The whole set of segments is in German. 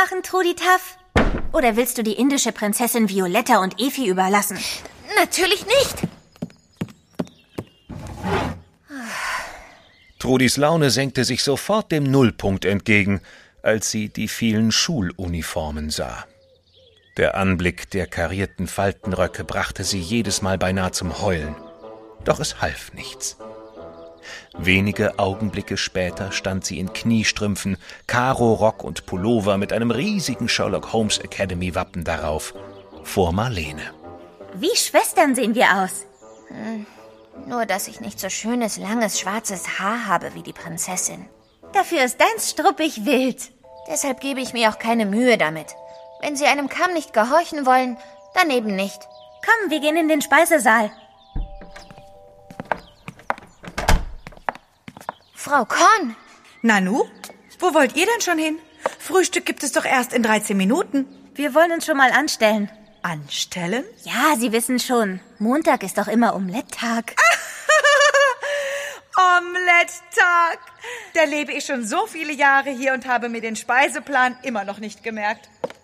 machen, Trudi Taff? Oder willst du die indische Prinzessin Violetta und Efi überlassen? Natürlich nicht. Trudis Laune senkte sich sofort dem Nullpunkt entgegen, als sie die vielen Schuluniformen sah. Der Anblick der karierten Faltenröcke brachte sie jedes Mal beinahe zum Heulen. Doch es half nichts. Wenige Augenblicke später stand sie in Kniestrümpfen, Karo-Rock und Pullover mit einem riesigen Sherlock Holmes Academy-Wappen darauf, vor Marlene. Wie Schwestern sehen wir aus. Nur, dass ich nicht so schönes, langes, schwarzes Haar habe wie die Prinzessin. Dafür ist deins struppig wild. Deshalb gebe ich mir auch keine Mühe damit. Wenn Sie einem Kamm nicht gehorchen wollen, dann eben nicht. Komm, wir gehen in den Speisesaal. Frau Korn! Nanu, wo wollt ihr denn schon hin? Frühstück gibt es doch erst in 13 Minuten. Wir wollen uns schon mal anstellen. Anstellen? Ja, Sie wissen schon. Montag ist doch immer Omeletttag. Omeletttag! Da lebe ich schon so viele Jahre hier und habe mir den Speiseplan immer noch nicht gemerkt.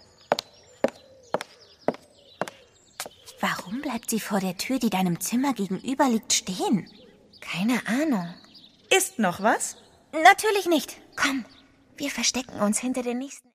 Warum bleibt sie vor der Tür, die deinem Zimmer gegenüber liegt, stehen? Keine Ahnung. Ist noch was? Natürlich nicht. Komm, wir verstecken uns hinter der nächsten...